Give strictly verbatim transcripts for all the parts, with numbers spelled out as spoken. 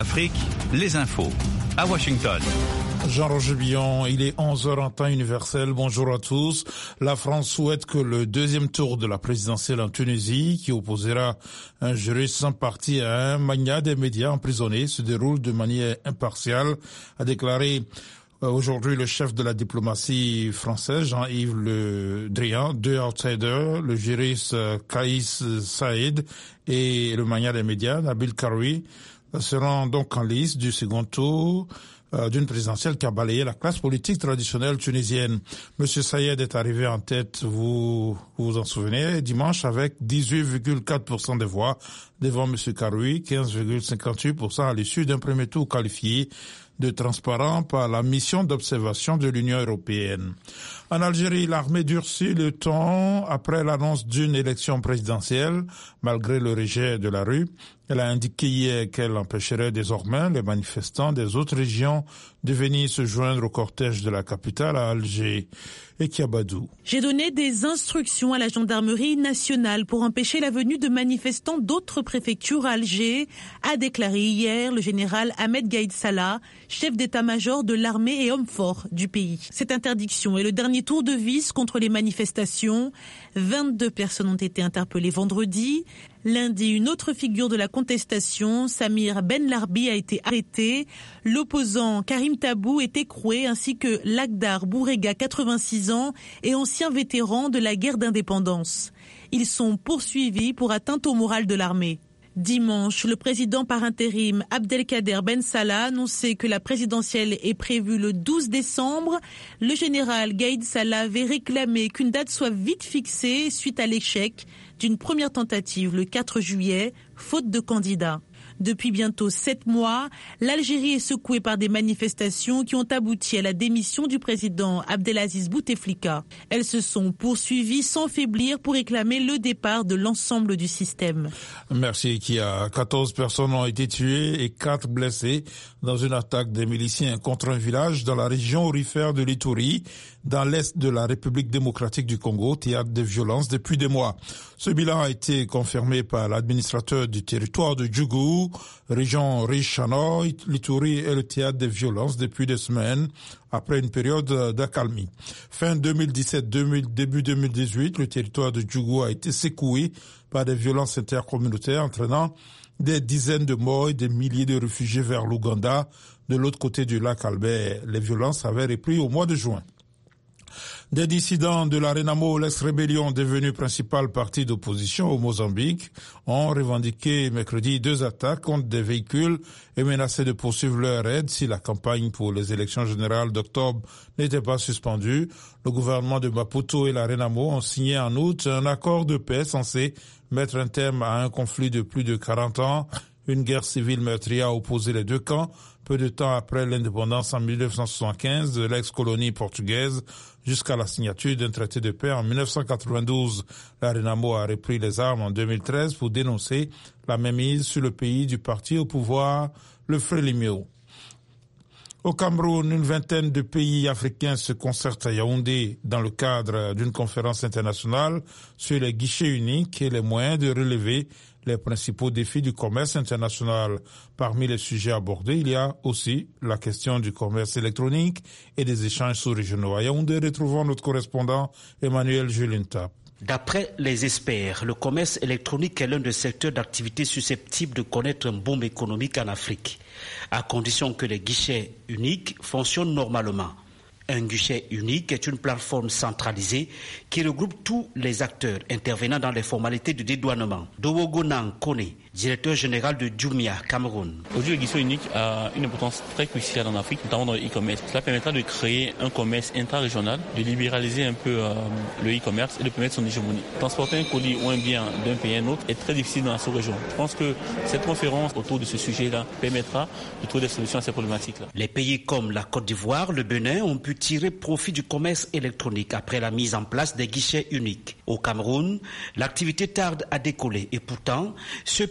Afrique, les infos. À Washington. Jean-Roger Billon, il est onze heures en temps universel. Bonjour à tous. La France souhaite que le deuxième tour de la présidentielle en Tunisie, qui opposera un juriste sans parti à un magnat des médias emprisonné, se déroule de manière impartiale, a déclaré aujourd'hui le chef de la diplomatie française, Jean-Yves Le Drian. Deux outsiders, le juriste Kaïs Saïd et le magnat des médias, Nabil Karoui, seront donc en lice du second tour euh, d'une présidentielle qui a balayé la classe politique traditionnelle tunisienne. Monsieur Saïed est arrivé en tête, vous vous en souvenez, dimanche avec dix-huit virgule quatre pour cent des voix devant Monsieur Karoui, quinze virgule cinquante-huit pour cent à l'issue d'un premier tour qualifié de transparent par la mission d'observation de l'Union européenne. En Algérie, l'armée durcit le ton après l'annonce d'une élection présidentielle, malgré le rejet de la rue. Elle a indiqué hier qu'elle empêcherait désormais les manifestants des autres régions de venir se joindre au cortège de la capitale à Alger. Et Kiabadou. J'ai donné des instructions à la gendarmerie nationale pour empêcher la venue de manifestants d'autres préfectures à Alger, a déclaré hier le général Ahmed Gaïd Salah, chef d'état-major de l'armée et homme fort du pays. Cette interdiction est le dernier tour de vis contre les manifestations. vingt-deux personnes ont été interpellées vendredi. Lundi, une autre figure de la contestation, Samir Ben Larbi, a été arrêté. L'opposant Karim Tabou est écroué, ainsi que Lagdar Bourega, quatre-vingt-six ans, et ancien vétéran de la guerre d'indépendance. Ils sont poursuivis pour atteinte au moral de l'armée. Dimanche, le président par intérim Abdelkader Ben Salah a annoncé que la présidentielle est prévue le douze décembre. Le général Gaïd Salah avait réclamé qu'une date soit vite fixée suite à l'échec d'une première tentative le quatre juillet, faute de candidats. Depuis bientôt sept mois, l'Algérie est secouée par des manifestations qui ont abouti à la démission du président Abdelaziz Bouteflika. Elles se sont poursuivies sans faiblir pour réclamer le départ de l'ensemble du système. Merci, Kia. quatorze personnes ont été tuées et quatre blessées dans une attaque des miliciens contre un village dans la région aurifère de l'Ituri, dans l'est de la République démocratique du Congo, théâtre de violences depuis des mois. Ce bilan a été confirmé par l'administrateur du territoire de Djougou, région riche en or. L'Ituri est le théâtre des violences depuis des semaines, après une période d'accalmie. Fin deux mille dix-sept, début deux mille dix-huit, le territoire de Djougou a été secoué par des violences intercommunautaires entraînant des dizaines de morts et des milliers de réfugiés vers l'Ouganda, de l'autre côté du lac Albert. Les violences avaient repris au mois de juin. Des dissidents de la Renamo, l'ex-rébellion devenue principal parti d'opposition au Mozambique, ont revendiqué mercredi deux attaques contre des véhicules et menacé de poursuivre leur aide si la campagne pour les élections générales d'octobre n'était pas suspendue. Le gouvernement de Maputo et la Renamo ont signé en août un accord de paix censé mettre un terme à un conflit de plus de quarante ans. Une guerre civile meurtrière a opposé les deux camps, peu de temps après l'indépendance en mille neuf cent soixante-quinze de l'ex-colonie portugaise, jusqu'à la signature d'un traité de paix en mille neuf cent quatre-vingt-douze. La Renamo a repris les armes en deux mille treize pour dénoncer la mainmise sur le pays du parti au pouvoir, le Frélimo. Au Cameroun, une vingtaine de pays africains se concertent à Yaoundé dans le cadre d'une conférence internationale sur les guichets uniques et les moyens de relever les principaux défis du commerce international. Parmi les sujets abordés, il y a aussi la question du commerce électronique et des échanges sous-régionaux. À Yaoundé, retrouvons notre correspondant Emmanuel Julintap. D'après les experts, le commerce électronique est l'un des secteurs d'activité susceptibles de connaître un boom économique en Afrique, à condition que les guichets uniques fonctionnent normalement. Un guichet unique est une plateforme centralisée qui regroupe tous les acteurs intervenant dans les formalités de dédouanement. Dowogonan Kone, directeur général de Jumia, Cameroun. Aujourd'hui, le guichet unique a une importance très cruciale en Afrique, notamment dans le e-commerce. Cela permettra de créer un commerce intra-régional, de libéraliser un peu euh, le e-commerce et de permettre son hégémonie. Transporter un colis ou un bien d'un pays à un autre est très difficile dans la sous-région. Je pense que cette conférence autour de ce sujet-là permettra de trouver des solutions à ces problématiques-là. Les pays comme la Côte d'Ivoire, le Bénin ont pu tirer profit du commerce électronique après la mise en place des guichets uniques. Au Cameroun, l'activité tarde à décoller et pourtant, ce pays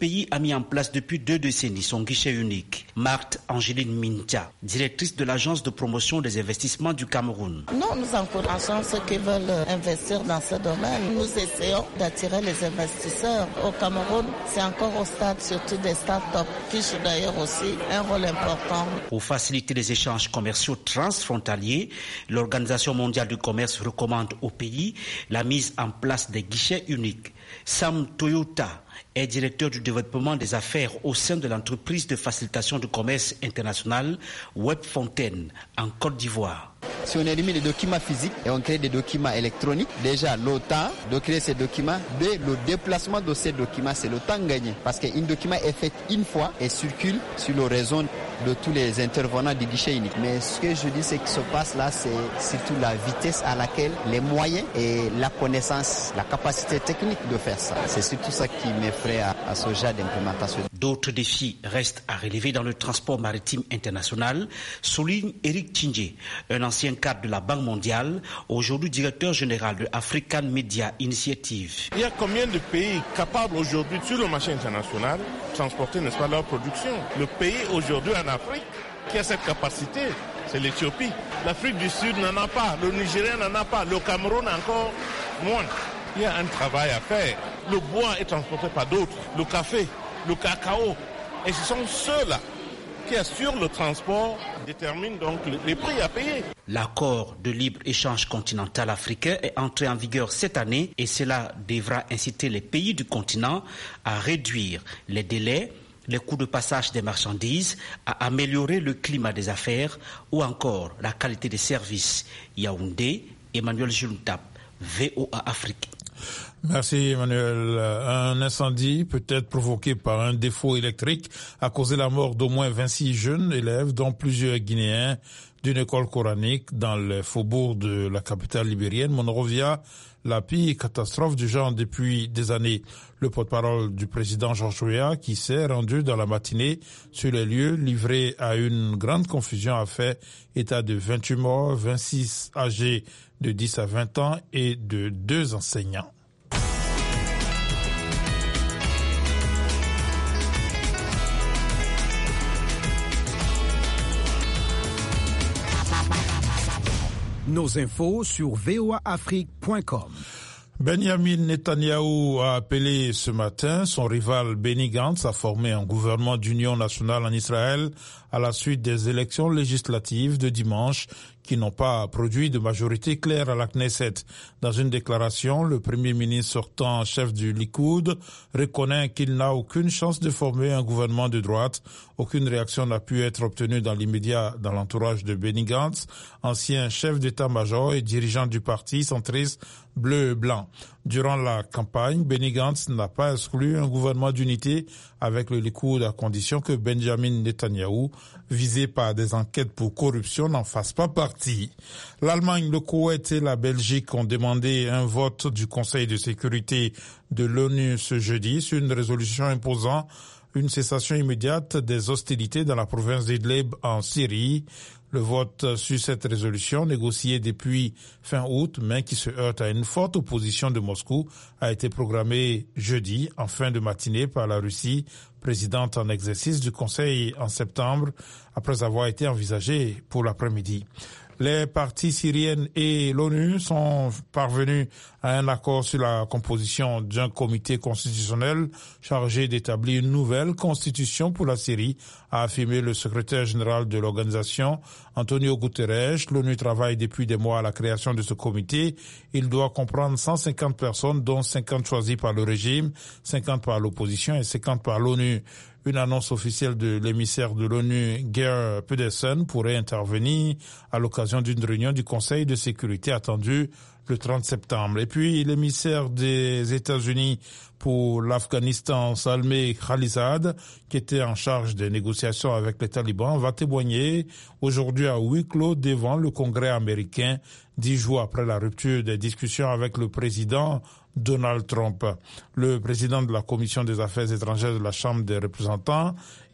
pays a mis en place depuis deux décennies son guichet unique. Marthe Angéline Mintia, directrice de l'agence de promotion des investissements du Cameroun. Non, nous encourageons ceux qui veulent investir dans ce domaine. Nous essayons d'attirer les investisseurs. Au Cameroun, c'est encore au stade, surtout des start-up, qui jouent d'ailleurs aussi un rôle important. Pour faciliter les échanges commerciaux transfrontaliers, l'Organisation mondiale du commerce recommande au pays la mise en place des guichets uniques. Sam Toyota est directeur du développement des affaires au sein de l'entreprise de facilitation du commerce international Webfontaine en Côte d'Ivoire. Si on élimine les documents physiques et on crée des documents électroniques, déjà le temps de créer ces documents, deux, le déplacement de ces documents, c'est le temps gagné. Parce qu'un document est fait une fois et circule sur le réseau de tous les intervenants du guichet unique. Mais ce que je dis, c'est que ce qui se passe là, c'est surtout la vitesse à laquelle les moyens et la connaissance, la capacité technique de faire ça. C'est surtout ça qui m'effraie à, à ce genre d'implémentation. D'autres défis restent à relever dans le transport maritime international, souligne Eric Tchindje, un ancien cadre de la Banque mondiale, aujourd'hui directeur général de African Media Initiative. Il y a combien de pays capables aujourd'hui sur le marché international de transporter, n'est-ce pas, leur production? Le pays aujourd'hui en Afrique qui a cette capacité, c'est l'Éthiopie. L'Afrique du Sud n'en a pas, le Nigeria n'en a pas, le Cameroun encore moins. Il y a un travail à faire. Le bois est transporté par d'autres, le café, le cacao. Et ce sont ceux-là qui assurent le transport, déterminent donc les prix à payer. L'accord de libre-échange continental africain est entré en vigueur cette année et cela devra inciter les pays du continent à réduire les délais, les coûts de passage des marchandises, à améliorer le climat des affaires ou encore la qualité des services. Yaoundé, Emmanuel Juntap, V O A Afrique. Merci Emmanuel. Un incendie peut-être provoqué par un défaut électrique a causé la mort d'au moins vingt-six jeunes élèves, dont plusieurs Guinéens, d'une école coranique dans le faubourg de la capitale libérienne, Monrovia, la pire catastrophe du genre depuis des années. Le porte-parole du président Georges Weah, qui s'est rendu dans la matinée sur les lieux, livré à une grande confusion, a fait état de vingt-huit morts, vingt-six âgés de dix à vingt ans et de deux enseignants. Nos infos sur v o a afrique point com. Benjamin Netanyahou a appelé ce matin son rival Benny Gantz à former un gouvernement d'union nationale en Israël à la suite des élections législatives de dimanche qui n'ont pas produit de majorité claire à la Knesset. Dans une déclaration, le premier ministre sortant, chef du Likoud, reconnaît qu'il n'a aucune chance de former un gouvernement de droite. Aucune réaction n'a pu être obtenue dans l'immédiat dans l'entourage de Benny Gantz, ancien chef d'état-major et dirigeant du parti centriste bleu-blanc. Durant la campagne, Benny Gantz n'a pas exclu un gouvernement d'unité avec le Likoud à condition que Benjamin Netanyahou, visé par des enquêtes pour corruption, n'en fasse pas partie. L'Allemagne, le Koweït et la Belgique ont demandé un vote du Conseil de sécurité de l'ONU ce jeudi sur une résolution imposant une cessation immédiate des hostilités dans la province d'Idlib en Syrie. Le vote sur cette résolution, négociée depuis fin août, mais qui se heurte à une forte opposition de Moscou, a été programmé jeudi, en fin de matinée, par la Russie, présidente en exercice du Conseil en septembre, après avoir été envisagée pour l'après-midi. Les partis syriennes et l'ONU sont parvenus à un accord sur la composition d'un comité constitutionnel chargé d'établir une nouvelle constitution pour la Syrie, a affirmé le secrétaire général de l'organisation, Antonio Guterres. L'ONU travaille depuis des mois à la création de ce comité. Il doit comprendre cent cinquante personnes, dont cinquante choisies par le régime, cinquante par l'opposition et cinquante par l'ONU. Une annonce officielle de l'émissaire de l'ONU, Geir Pedersen, pourrait intervenir à l'occasion d'une réunion du Conseil de sécurité attendue le trente septembre. Et puis, l'émissaire des États-Unis pour l'Afghanistan, Salmeh Khalilzad, qui était en charge des négociations avec les talibans, va témoigner aujourd'hui à huis clos devant le Congrès américain, dix jours après la rupture des discussions avec le président Donald Trump. Le président de la Commission des Affaires étrangères de la Chambre des représentants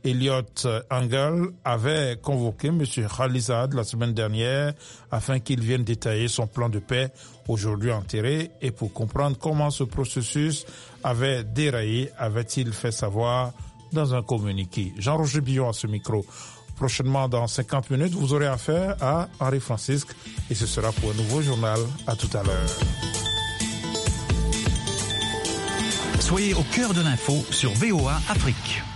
Elliot Engel avait convoqué M. Khalizad la semaine dernière afin qu'il vienne détailler son plan de paix aujourd'hui enterré et pour comprendre comment ce processus avait déraillé, avait-il fait savoir dans un communiqué. Jean-Roger Billon à ce micro. Prochainement, dans cinquante minutes, vous aurez affaire à Henri Francisque et ce sera pour un nouveau journal. À tout à l'heure. Soyez au cœur de l'info sur V O A Afrique.